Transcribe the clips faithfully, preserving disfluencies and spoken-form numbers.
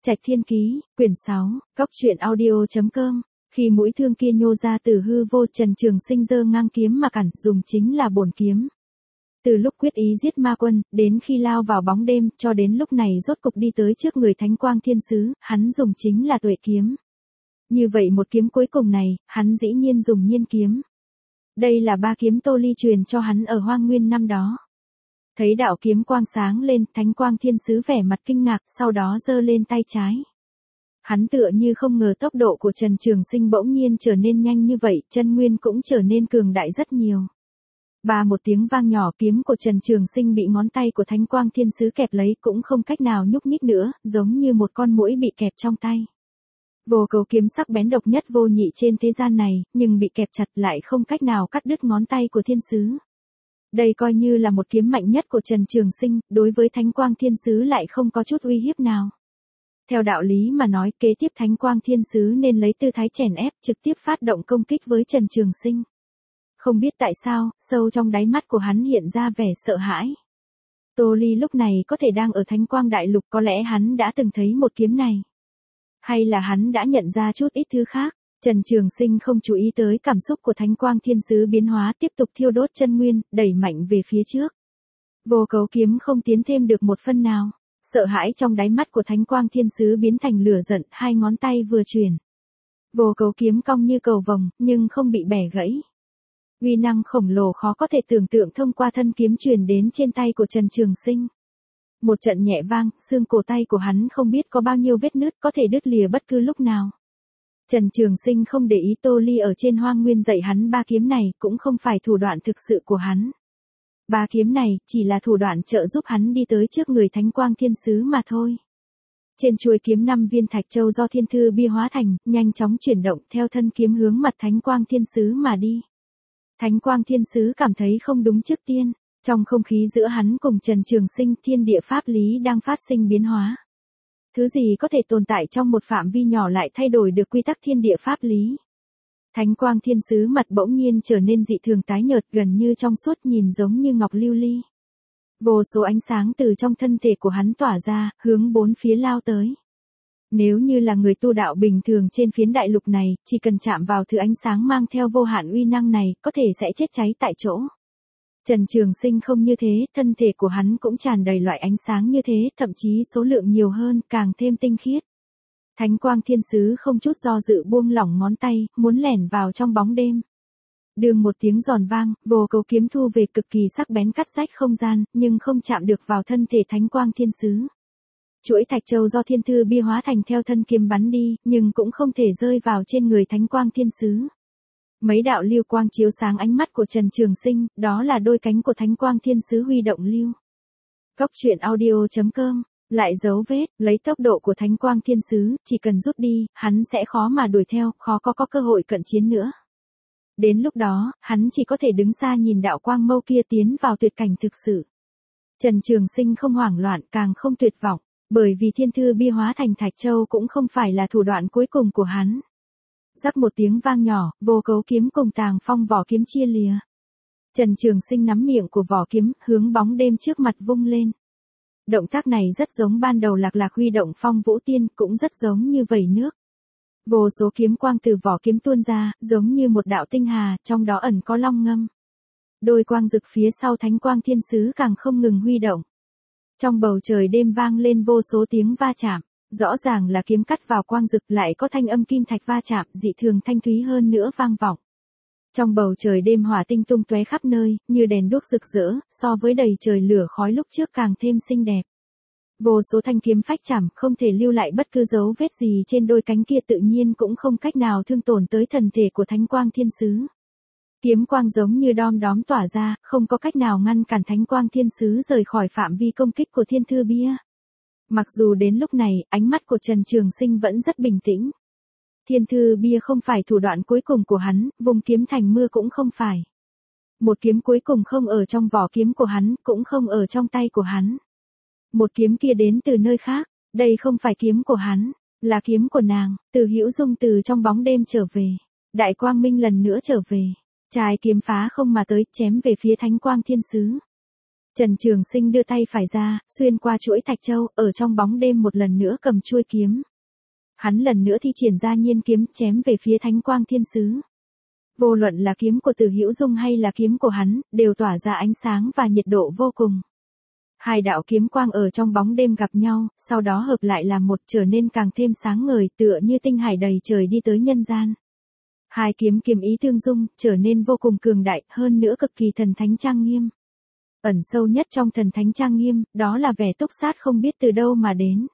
Trạch Thiên Ký, quyển sáu, Cóc truyện audio chấm com. Khi mũi thương kia nhô ra từ hư vô, Trần Trường Sinh giơ ngang kiếm mà cản, dùng chính là bổn kiếm. Từ lúc quyết ý giết ma quân, đến khi lao vào bóng đêm, cho đến lúc này rốt cục đi tới trước người Thánh Quang Thiên Sứ, hắn dùng chính là Tuệ kiếm. Như vậy một kiếm cuối cùng này, hắn dĩ nhiên dùng Nhiên kiếm. Đây là ba kiếm Tô Ly truyền cho hắn ở Hoang Nguyên năm đó. Thấy đạo kiếm quang sáng lên, Thánh Quang Thiên Sứ vẻ mặt kinh ngạc, sau đó giơ lên tay trái. Hắn tựa như không ngờ tốc độ của Trần Trường Sinh bỗng nhiên trở nên nhanh như vậy, chân nguyên cũng trở nên cường đại rất nhiều. Ba một tiếng vang nhỏ, kiếm của Trần Trường Sinh bị ngón tay của Thánh Quang Thiên Sứ kẹp lấy, cũng không cách nào nhúc nhích nữa, giống như một con muỗi bị kẹp trong tay. Vô Cấu kiếm sắc bén độc nhất vô nhị trên thế gian này, nhưng bị kẹp chặt lại không cách nào cắt đứt ngón tay của Thiên Sứ. Đây coi như là một kiếm mạnh nhất của Trần Trường Sinh, đối với Thánh Quang Thiên Sứ lại không có chút uy hiếp nào. Theo đạo lý mà nói, kế tiếp Thánh Quang Thiên Sứ nên lấy tư thái chèn ép, trực tiếp phát động công kích với Trần Trường Sinh. Không biết tại sao, sâu trong đáy mắt của hắn hiện ra vẻ sợ hãi. Tô Ly lúc này có thể đang ở Thánh Quang Đại Lục, có lẽ hắn đã từng thấy một kiếm này. Hay là hắn đã nhận ra chút ít thứ khác. Trần Trường Sinh không chú ý tới cảm xúc của Thánh Quang Thiên Sứ biến hóa, tiếp tục thiêu đốt chân nguyên, đẩy mạnh về phía trước. Vô Cấu kiếm không tiến thêm được một phân nào. Sợ hãi trong đáy mắt của Thánh Quang Thiên Sứ biến thành lửa giận, hai ngón tay vừa chuyển. Vô Cấu kiếm cong như cầu vồng, nhưng không bị bẻ gãy. Uy năng khổng lồ khó có thể tưởng tượng thông qua thân kiếm truyền đến trên tay của Trần Trường Sinh. Một trận nhẹ vang, xương cổ tay của hắn không biết có bao nhiêu vết nứt, có thể đứt lìa bất cứ lúc nào. Trần Trường Sinh không để ý Tô Ly ở trên Hoang Nguyên dạy hắn ba kiếm này, cũng không phải thủ đoạn thực sự của hắn. Ba kiếm này, chỉ là thủ đoạn trợ giúp hắn đi tới trước người Thánh Quang Thiên Sứ mà thôi. Trên chuôi kiếm năm viên thạch châu do Thiên Thư Bia hóa thành, nhanh chóng chuyển động theo thân kiếm hướng mặt Thánh Quang Thiên Sứ mà đi. Thánh Quang Thiên Sứ cảm thấy không đúng trước tiên, trong không khí giữa hắn cùng Trần Trường Sinh, thiên địa pháp lý đang phát sinh biến hóa. Thứ gì có thể tồn tại trong một phạm vi nhỏ lại thay đổi được quy tắc thiên địa pháp lý. Thánh Quang Thiên Sứ mặt bỗng nhiên trở nên dị thường tái nhợt, gần như trong suốt, nhìn giống như ngọc lưu ly. Vô số ánh sáng từ trong thân thể của hắn tỏa ra, hướng bốn phía lao tới. Nếu như là người tu đạo bình thường trên phiến đại lục này, chỉ cần chạm vào thứ ánh sáng mang theo vô hạn uy năng này, có thể sẽ chết cháy tại chỗ. Trần Trường Sinh không như thế, thân thể của hắn cũng tràn đầy loại ánh sáng như thế, thậm chí số lượng nhiều hơn, càng thêm tinh khiết. Thánh Quang Thiên Sứ không chút do dự buông lỏng ngón tay, muốn lẻn vào trong bóng đêm. Đường một tiếng giòn vang, Vô Cấu kiếm thu về cực kỳ sắc bén, cắt rách không gian, nhưng không chạm được vào thân thể Thánh Quang Thiên Sứ. Chuỗi thạch châu do Thiên Thư Bia hóa thành theo thân kiếm bắn đi, nhưng cũng không thể rơi vào trên người Thánh Quang Thiên Sứ. Mấy đạo lưu quang chiếu sáng ánh mắt của Trần Trường Sinh, đó là đôi cánh của Thánh Quang Thiên Sứ huy động lưu. Cóc truyện audio chấm com. Lại dấu vết, lấy tốc độ của Thánh Quang Thiên Sứ, chỉ cần rút đi, hắn sẽ khó mà đuổi theo, khó có có cơ hội cận chiến nữa. Đến lúc đó, hắn chỉ có thể đứng xa nhìn đạo quang mâu kia tiến vào tuyệt cảnh thực sự. Trần Trường Sinh không hoảng loạn, càng không tuyệt vọng, bởi vì Thiên Thư Bia hóa thành thạch châu cũng không phải là thủ đoạn cuối cùng của hắn. Rắc một tiếng vang nhỏ, Vô Cấu kiếm cùng Tàng Phong vỏ kiếm chia lìa. Trần Trường Sinh nắm miệng của vỏ kiếm, hướng bóng đêm trước mặt vung lên. Động tác này rất giống ban đầu Lạc Lạc huy động Phong Vũ Tiên, cũng rất giống như vẩy nước. Vô số kiếm quang từ vỏ kiếm tuôn ra, giống như một đạo tinh hà, trong đó ẩn có long ngâm. Đôi quang rực phía sau Thánh Quang Thiên Sứ càng không ngừng huy động. Trong bầu trời đêm vang lên vô số tiếng va chạm, rõ ràng là kiếm cắt vào quang rực, lại có thanh âm kim thạch va chạm, dị thường thanh thúy hơn nữa vang vọng. Trong bầu trời đêm hỏa tinh tung tóe khắp nơi, như đèn đuốc rực rỡ, so với đầy trời lửa khói lúc trước càng thêm xinh đẹp. Vô số thanh kiếm phách chạm, không thể lưu lại bất cứ dấu vết gì trên đôi cánh kia, tự nhiên cũng không cách nào thương tổn tới thần thể của Thánh Quang Thiên Sứ. Kiếm quang giống như đom đóm tỏa ra, không có cách nào ngăn cản Thánh Quang Thiên Sứ rời khỏi phạm vi công kích của Thiên Thư Bia. Mặc dù đến lúc này, ánh mắt của Trần Trường Sinh vẫn rất bình tĩnh. Thiên Thư Bia không phải thủ đoạn cuối cùng của hắn, vùng kiếm thành mưa cũng không phải. Một kiếm cuối cùng không ở trong vỏ kiếm của hắn, cũng không ở trong tay của hắn. Một kiếm kia đến từ nơi khác, đây không phải kiếm của hắn, là kiếm của nàng. Từ Hữu Dung từ trong bóng đêm trở về, Đại Quang Minh lần nữa trở về, trái kiếm phá không mà tới, chém về phía Thánh Quang Thiên Sứ. Trần Trường Sinh đưa tay phải ra, xuyên qua chuỗi thạch châu, ở trong bóng đêm một lần nữa cầm chuôi kiếm. Hắn lần nữa thi triển ra nhiên kiếm chém về phía Thánh Quang Thiên Sứ. Vô luận là kiếm của Từ Hữu Dung hay là kiếm của hắn, đều tỏa ra ánh sáng và nhiệt độ vô cùng. Hai đạo kiếm quang ở trong bóng đêm gặp nhau, sau đó hợp lại làm một, trở nên càng thêm sáng ngời, tựa như tinh hải đầy trời đi tới nhân gian. Hai kiếm kiếm ý tương dung, trở nên vô cùng cường đại, hơn nữa cực kỳ thần thánh trang nghiêm. Ẩn sâu nhất trong thần thánh trang nghiêm, đó là vẻ túc sát không biết từ đâu mà đến.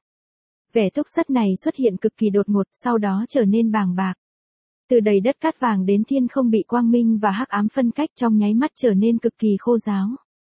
Vẻ túc sát này xuất hiện cực kỳ đột ngột, sau đó trở nên bàng bạc. Từ đầy đất cát vàng đến thiên không bị quang minh và hắc ám phân cách, trong nháy mắt trở nên cực kỳ khô ráo.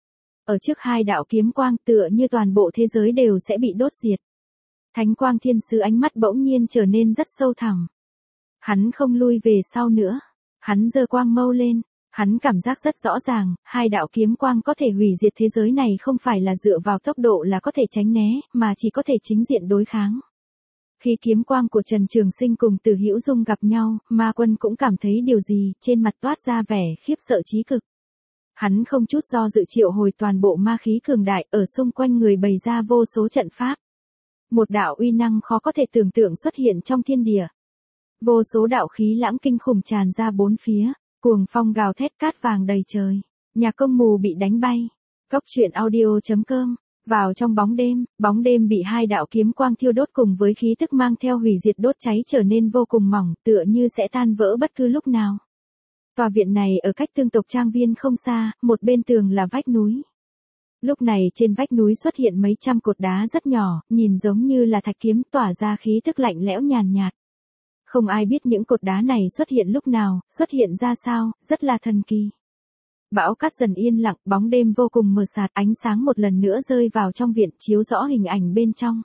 Ở trước hai đạo kiếm quang, tựa như toàn bộ thế giới đều sẽ bị đốt diệt. Thánh Quang Thiên Sứ ánh mắt bỗng nhiên trở nên rất sâu thẳm. Hắn không lui về sau nữa. Hắn giơ quang mâu lên. Hắn cảm giác rất rõ ràng, hai đạo kiếm quang có thể hủy diệt thế giới này không phải là dựa vào tốc độ là có thể tránh né, mà chỉ có thể chính diện đối kháng. Khi kiếm quang của Trần Trường Sinh cùng Từ Hữu Dung gặp nhau, Ma Quân cũng cảm thấy điều gì, trên mặt toát ra vẻ khiếp sợ chí cực. Hắn không chút do dự triệu hồi toàn bộ ma khí cường đại, ở xung quanh người bày ra vô số trận pháp. Một đạo uy năng khó có thể tưởng tượng xuất hiện trong thiên địa. Vô số đạo khí lãng kinh khủng tràn ra bốn phía, cuồng phong gào thét, cát vàng đầy trời, nhà công mù bị đánh bay. Cốc truyện audio chấm com. Vào trong bóng đêm, bóng đêm bị hai đạo kiếm quang thiêu đốt cùng với khí tức mang theo hủy diệt đốt cháy trở nên vô cùng mỏng, tựa như sẽ tan vỡ bất cứ lúc nào. Tòa viện này ở cách Tương Tộc Trang Viên không xa, một bên tường là vách núi. Lúc này trên vách núi xuất hiện mấy trăm cột đá rất nhỏ, nhìn giống như là thạch kiếm, tỏa ra khí tức lạnh lẽo nhàn nhạt. Không ai biết những cột đá này xuất hiện lúc nào, xuất hiện ra sao, rất là thần kỳ. Bão cát dần yên lặng, bóng đêm vô cùng mờ sạt, ánh sáng một lần nữa rơi vào trong viện, chiếu rõ hình ảnh bên trong.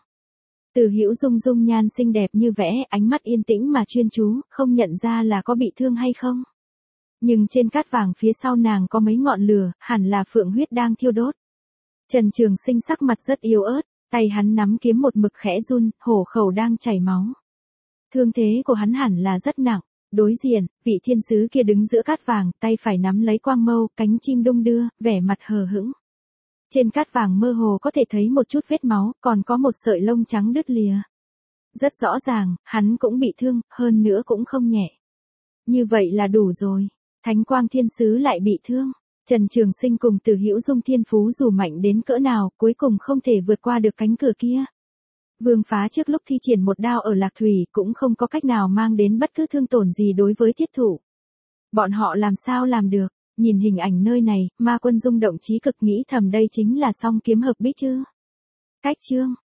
Từ Hữu Dung dung nhan xinh đẹp như vẽ, ánh mắt yên tĩnh mà chuyên chú, không nhận ra là có bị thương hay không. Nhưng trên cát vàng phía sau nàng có mấy ngọn lửa, hẳn là phượng huyết đang thiêu đốt. Trần Trường Sinh sắc mặt rất yếu ớt, tay hắn nắm kiếm một mực khẽ run, hổ khẩu đang chảy máu. Thương thế của hắn hẳn là rất nặng. Đối diện, vị thiên sứ kia đứng giữa cát vàng, tay phải nắm lấy quang mâu, cánh chim đung đưa, vẻ mặt hờ hững. Trên cát vàng mơ hồ có thể thấy một chút vết máu, còn có một sợi lông trắng đứt lìa. Rất rõ ràng, hắn cũng bị thương, hơn nữa cũng không nhẹ. Như vậy là đủ rồi. Thánh Quang Thiên Sứ lại bị thương. Trần Trường Sinh cùng Từ Hữu Dung thiên phú dù mạnh đến cỡ nào, cuối cùng không thể vượt qua được cánh cửa kia. Vương Phá trước lúc thi triển một đao ở Lạc Thủy cũng không có cách nào mang đến bất cứ thương tổn gì đối với thiết thủ. Bọn họ làm sao làm được? Nhìn hình ảnh nơi này, Ma Quân rung động chí cực, nghĩ thầm đây chính là song kiếm hợp bích chứ. Cách chương